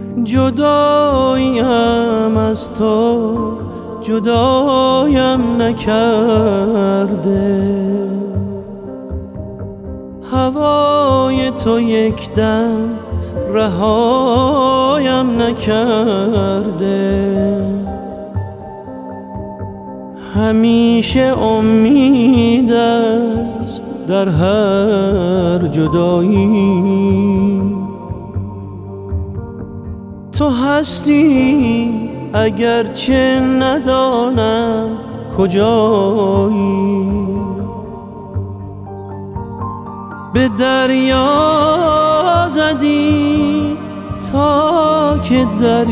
جداییم از تو جدایم نکرده، هوای تو یک دم رهایم نکرده. همیشه امید است در هر جدایی، تو هستی اگرچه ندانم کجایی. به دریا زدی تا که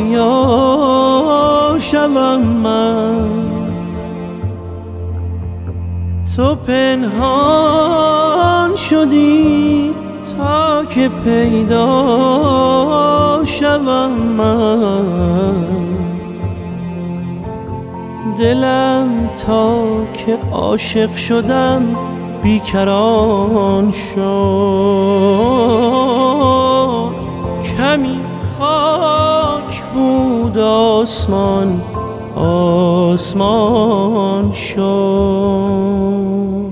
دریا شوم من، تو پنهان شدی تا که پیدا شوم من. دلم تا که عاشق شدم بیکران شد، کمی خاک بود آسمان آسمان شد.